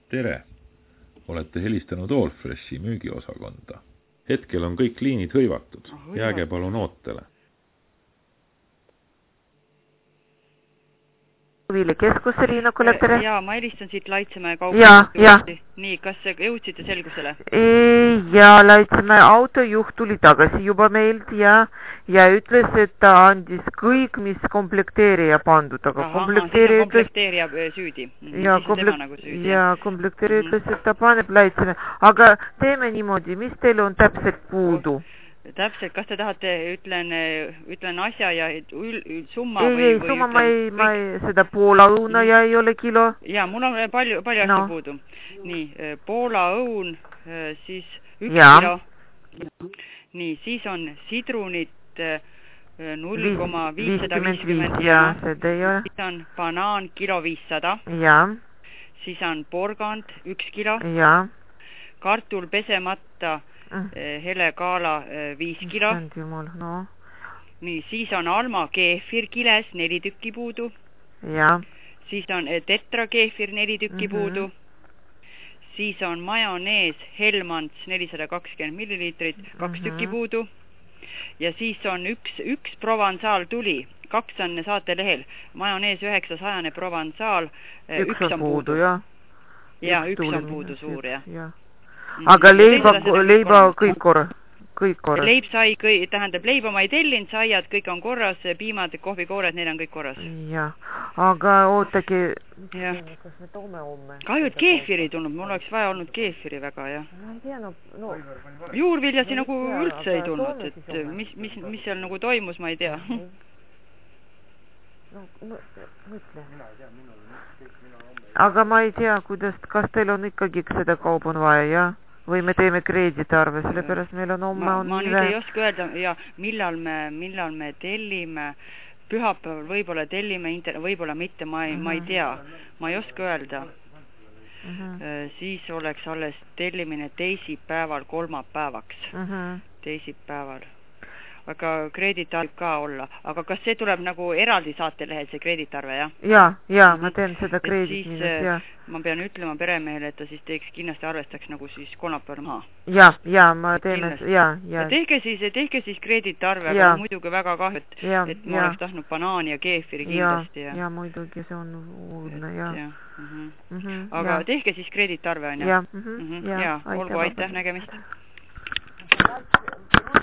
Tere! Olete helistanud Allfreshi müügiosakonda. Hetkel on kõik liinid hõivatud. Jääge palun ootele. Keskusse Liina Kulle, tere. Jaa, ma helistan siit Laitsemäe kauplusi. Nii, kas jõudsite selgusele? Jaa, Laitsemäe autojuht tuli tagasi juba meilt ja ütles, et ta andis kõik, mis komplekteerija pandud, aga komplekteerija süüdi. Komplekteerija ütles, et ta paneb Laitsemäe. Aga teeme niimoodi, mis teil on täpselt puudu? Täpselt, kas te tahate, ütlen asja ja summa ei, summa ma ei, seda Poola õuna ja ei ole kilo. Jaa, mul on palju asju puudu. Nii, Poola õun, siis 1 kilo. Nii, siis on sidrunit 0,550 ja siis on banaan kilo 500. Siis on porgand 1 kilo. Kartul pesemata hele kaala 5 kilo. Nii, siis on Alma keefir kiles 4 tükki puudu. Siis on tetra keefir 4 tükki puudu. Siis on majonees Helmans 420 milliliitrit 2 tükki puudu. Ja siis on üks Provençal tuli. 2 on saatelehel. Majonees 900 Provençal 1 on puudu. Ja 1 on puudu suur, jah. Aga leiba kõik korra. Leib sai, tähendab leiba ma ei tellinud, saiad kõik on korras, piimad, kohvikoored, neil on kõik korras. Jah, aga ootagi. Kas me toome homme? Kahju, et keefiri tulnud, mul oleks vaja olnud keefiri väga, jah. Ma ei tea, juurviljasi nagu üldse ei tulnud, et mis seal nagu toimus, ma ei tea. Mõtle. Aga ma ei tea, kas teil on ikkagi seda kaup on vaja, jah? Või me teeme kreeditarve, sellepärast meil on homme ma nüüd ei oska öelda, ja millal me tellime, pühapäeval võib-olla tellime, võib-olla mitte, ma ei tea, ma ei oska öelda. Siis oleks alles tellimine teisipäeval kolmapäevaks. Teisipäeval. Aga kreeditarv ka olla. Aga kas see tuleb nagu eraldi saatelehel, see kreeditarve, jah? Jaa, ma teen seda kreeditarve, jah. Ma pean ütlema peremehele, et ta siis teeks kindlasti arvestaks nagu siis kolmapäeval maha. Jaa, ma teen, jaa. Tehke siis kreeditarve, aga muidugi väga kahju, et ma oleks tahtnud banaani ja keefiri kindlasti. Jaa, muidugi see on uudne, jah. Aga tehke siis kreeditarve, on jah? Jaa, olgu, aitäh, nägemist.